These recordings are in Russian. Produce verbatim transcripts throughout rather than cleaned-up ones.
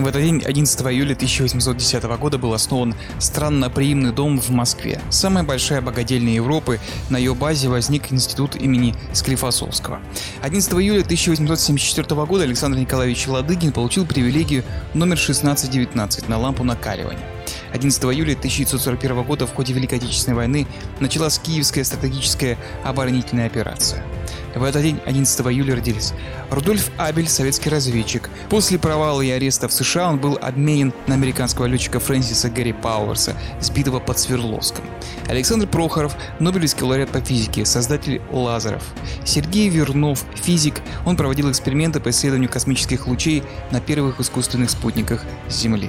В этот день, одиннадцатого июля тысяча восемьсот десятого года, был основан странноприимный дом в Москве, самая большая богадельня Европы. На ее базе возник институт имени Склифосовского. одиннадцатого июля тысяча восемьсот семьдесят четвёртого года Александр Николаевич Ладыгин получил привилегию номер шестнадцать девятнадцать на лампу накаливания. одиннадцатого июля тысяча девятьсот сорок первого года в ходе Великой Отечественной войны началась Киевская стратегическая оборонительная операция. В этот день, одиннадцатого июля, родились Рудольф Абель, советский разведчик. После провала и ареста в США он был обменен на американского летчика Фрэнсиса Гэри Пауэрса, сбитого под Свердловском. Александр Прохоров, нобелевский лауреат по физике, создатель лазеров. Сергей Вернов, физик. Он проводил эксперименты по исследованию космических лучей на первых искусственных спутниках Земли.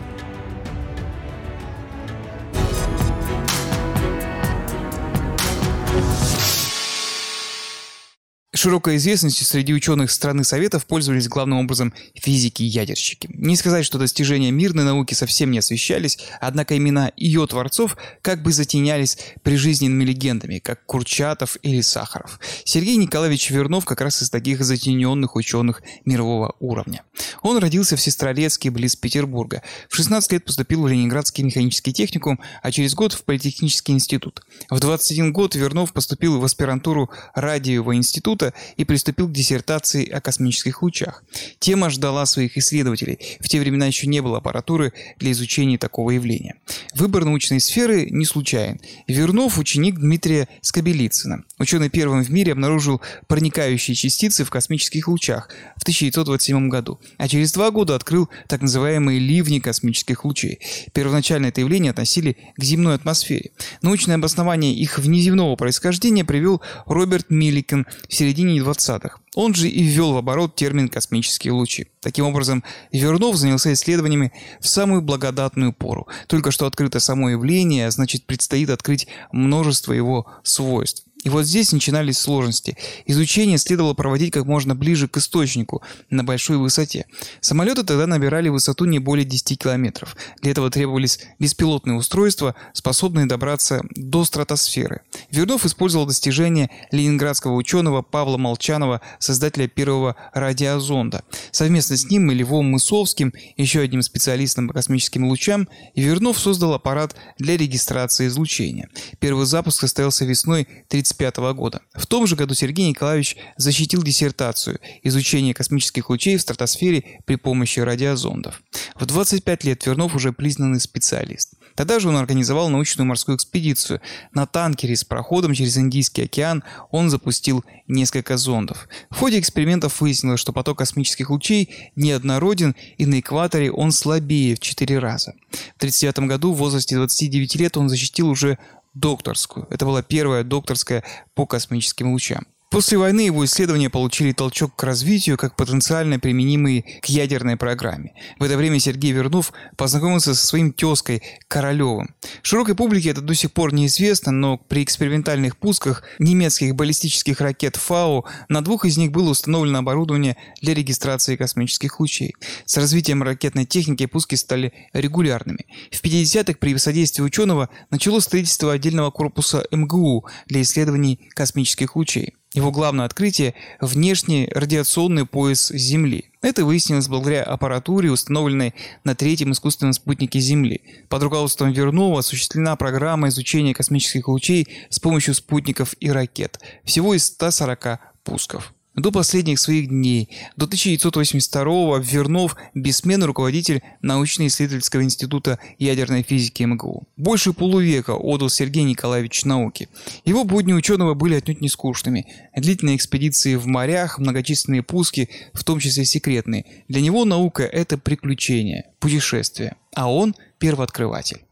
Широкой известностью среди ученых страны Советов пользовались главным образом физики и ядерщики. Не сказать, что достижения мирной науки совсем не освещались, однако имена ее творцов как бы затенялись прижизненными легендами, как Курчатов или Сахаров. Сергей Николаевич Вернов как раз из таких затененных ученых мирового уровня. Он родился в Сестрорецке, близ Петербурга. В шестнадцать лет поступил в Ленинградский механический техникум, а через год в Политехнический институт. В двадцать один год Вернов поступил в аспирантуру Радиевого института и приступил к диссертации о космических лучах. Тема ждала своих исследователей. В те времена еще не было аппаратуры для изучения такого явления. Выбор научной сферы не случайен. Вернов – ученик Дмитрия Скобелицына. Ученый первым в мире обнаружил проникающие частицы в космических лучах в тысяча девятьсот двадцать седьмом году, а через два года открыл так называемые ливни космических лучей. Первоначально это явление относили к земной атмосфере. Научное обоснование их внеземного происхождения привел Роберт Милликен в середине двадцатых. Он же и ввел в оборот термин «космические лучи». Таким образом, Вернов занялся исследованиями в самую благодатную пору. Только что открыто само явление, а значит, предстоит открыть множество его свойств. И вот здесь начинались сложности. Изучение следовало проводить как можно ближе к источнику, на большой высоте. Самолеты тогда набирали высоту не более десяти километров. Для этого требовались беспилотные устройства, способные добраться до стратосферы. Вернов использовал достижения ленинградского ученого Павла Молчанова, создателя первого радиозонда. Совместно с ним и Львом Мысовским, еще одним специалистом по космическим лучам, Вернов создал аппарат для регистрации излучения. Первый запуск состоялся весной тысяча девятьсот тридцать пятого года. В том же году Сергей Николаевич защитил диссертацию «Изучение космических лучей в стратосфере при помощи радиозондов». В двадцать пять лет Вернов уже признанный специалист. Тогда же он организовал научную морскую экспедицию. На танкере с проходом через Индийский океан он запустил несколько зондов. В ходе экспериментов выяснилось, что поток космических лучей неоднороден, и на экваторе он слабее в четыре раза. В тысяча девятьсот тридцать девятом году в возрасте двадцати девяти лет он защитил уже докторскую. Это была первая докторская по космическим лучам. После войны его исследования получили толчок к развитию, как потенциально применимые к ядерной программе. В это время Сергей Вернов познакомился со своим тезкой Королевым. Широкой публике это до сих пор неизвестно, но при экспериментальных пусках немецких баллистических ракет «Фау» на двух из них было установлено оборудование для регистрации космических лучей. С развитием ракетной техники пуски стали регулярными. В пятидесятых при содействии ученого началось строительство отдельного корпуса эм гэ у для исследований космических лучей. Его главное открытие – внешний радиационный пояс Земли. Это выяснилось благодаря аппаратуре, установленной на третьем искусственном спутнике Земли. Под руководством Вернова осуществлена программа изучения космических лучей с помощью спутников и ракет. Всего из ста сорока пусков. До последних своих дней, до тысяча девятьсот восемьдесят второго, Вернов бессменный руководитель научно-исследовательского института ядерной физики эм гэ у. Больше полувека отдал Сергей Николаевич науке. Его будни ученого были отнюдь не скучными. Длительные экспедиции в морях, многочисленные пуски, в том числе секретные. Для него наука – это приключение, путешествие, а он – первооткрыватель.